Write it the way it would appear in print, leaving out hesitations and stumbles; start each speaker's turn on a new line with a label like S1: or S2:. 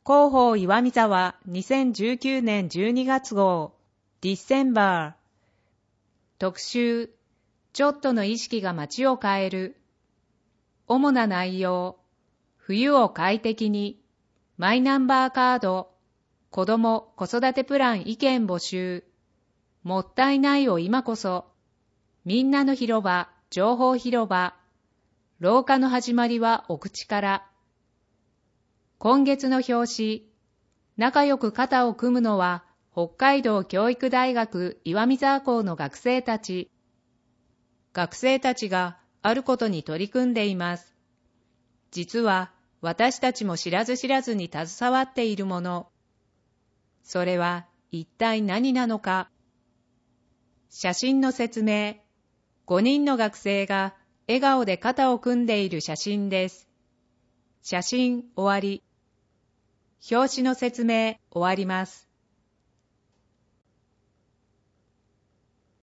S1: 広報岩見沢2019年12月号ディセンバー特集ちょっとの意識が街を変える主な内容冬を快適にマイナンバーカード子ども・子育てプラン意見募集もったいないを今こそみんなの広場情報広場老化の始まりはお口から今月の表紙仲良く肩を組むのは北海道教育大学岩見沢校の学生たちがあることに取り組んでいます実は私たちも知らず知らずに携わっているものそれは一体何なのか写真の説明5人の学生が笑顔で肩を組んでいる写真です写真終わり表紙の説明終わります